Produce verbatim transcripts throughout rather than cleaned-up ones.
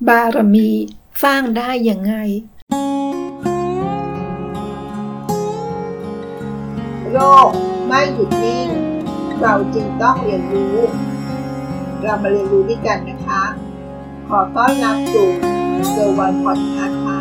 บารมีสร้างได้ยังไงโลกไม่หยุดนิ่งเราจึงต้องเรียนรู้เรามาเรียนรู้ด้วยกันนะคะขอต้อนรับสู่เซอร์วันพอดคาสต์ค่ะ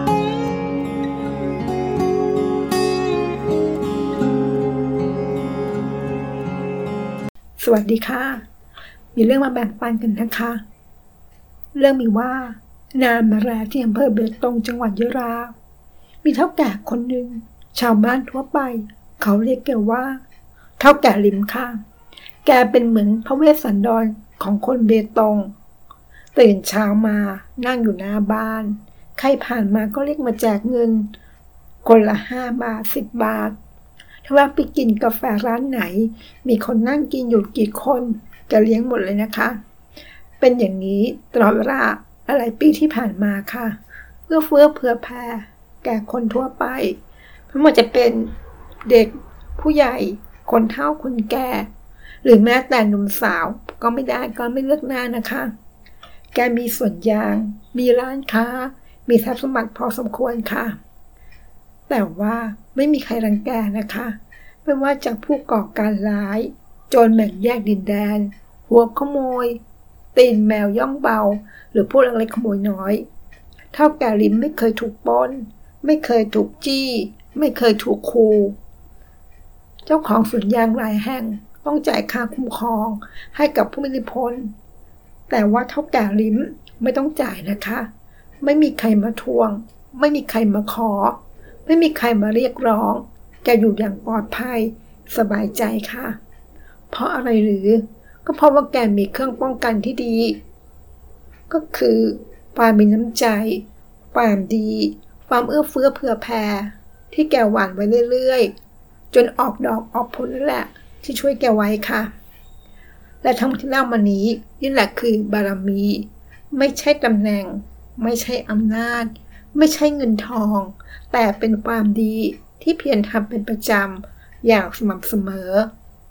สวัสดีค่ะมีเรื่องมาแบ่งปันกันนะคะเรื่องมีว่านานมาแล้วที่อำเภอเบตงจังหวัดยะลามีเฒ่าแก่คนหนึ่งชาวบ้านทั่วไปเขาเรียกแกว่าเฒ่าแก่ลิมค่ะแกเป็นเหมือนพระเวสสันดรของคนเบตงตื่นเช้ามานั่งอยู่หน้าบ้านใครผ่านมาก็เรียกมาแจกเงินคนละห้าบาทสิบบาทถ้าว่าไปกินกาแฟร้านไหนมีคนนั่งกินอยู่กี่คนแกเลี้ยงหมดเลยนะคะเป็นอย่างนี้ตลอดเวลาหลายปีที่ผ่านมาค่ะเอื้อเฟื้อเผื่อแผ่แก่คนทั่วไปไม่ว่าจะเป็นเด็กผู้ใหญ่คนเฒ่าคนแก่หรือแม้แต่หนุ่มสาวก็ไม่ได้ก็ไม่เลือกหน้านะคะแกมีสวนยางมีร้านค้ามีทรัพย์สมบัติพอสมควรค่ะแต่ว่าไม่มีใครรังแกนะคะไม่ว่าจากผู้ก่อการร้ายโจรแบ่งแยกดินแดนหัวขโมยตีนแมวย่องเบาหรือผู้ลักเล็กขโมยน้อยเท่าแก่ลิมไม่เคยถูกปล้นไม่เคยถูกจี้ไม่เคยถูกขู่เจ้าของสวนยางหลายแห่งต้องจ่ายค่าคุ้มครองให้กับผู้มีอิทธิพลแต่ว่าเท่าแก่ลิมไม่ต้องจ่ายนะคะไม่มีใครมาทวงไม่มีใครมาขอไม่มีใครมาเรียกร้องแกอยู่อย่างปลอดภัยสบายใจค่ะเพราะอะไรหรือก็เพราะว่าแกมีเครื่องป้องกันที่ดีก็คือความมีน้ำใจความดีความเอื้อเฟื้อเผื่อแผ่ที่แกหว่านไว้เรื่อยๆจนออกดอกออกผลนั่นแหละที่ช่วยแกไว้ค่ะและทั้งหมดที่เล่ามานี้นี่แหละคือบารมีไม่ใช่ตำแหน่งไม่ใช่อำนาจไม่ใช่เงินทองแต่เป็นความดีที่เพียรทำเป็นประจำอย่างสม่ำเสมอ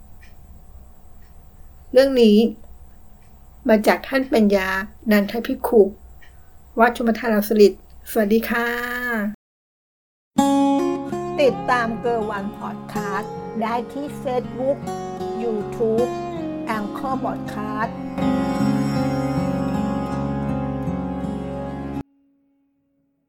เรื่องนี้มาจากท่านปัญญานันทภิกขุวัดชุมทารสฤษฎ์สวัสดีค่ะติดตามเกอร์วันพอดคาสต์ได้ที่ Facebook YouTube Anchor Podcast